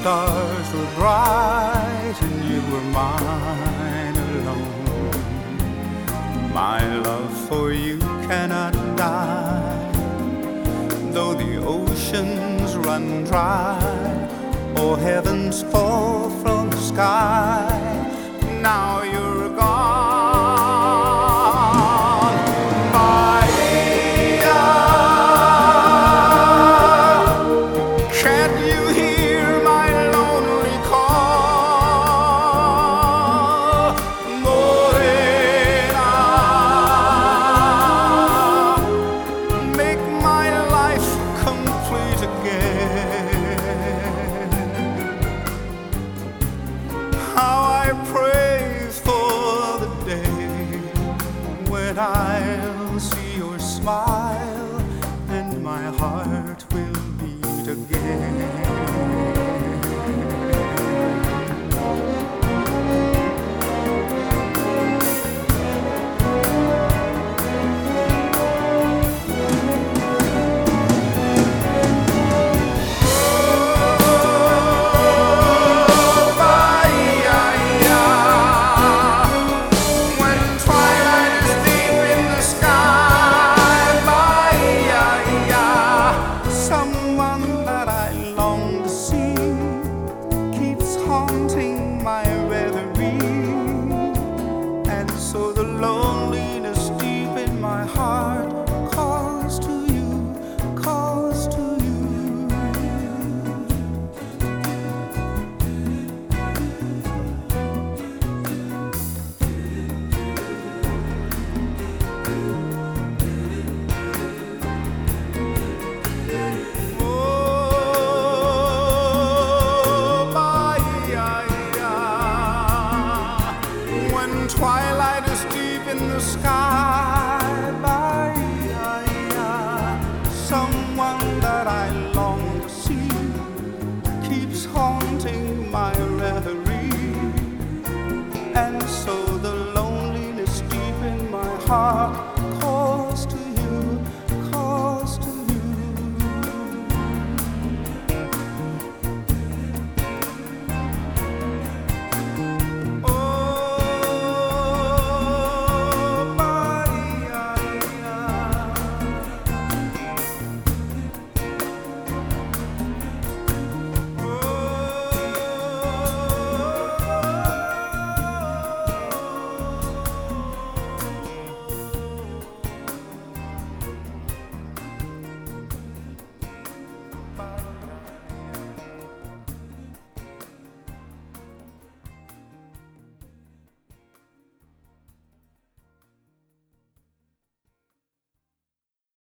stars were bright and you were mine alone. My love for you cannot die, though the oceans run dry or heavens fall from the sky. Now you're gone, Bahia. Can't you hear my lonely call, Morena? Make my life complete again. How I pray for the day when I'll see your smile and my heart will beat again. My reverie, and so the loneliness deep in my heart calls to you, calls to you. Twilight is deep in the sky, Bahia. Someone that I long to see keeps haunting my reverie, and so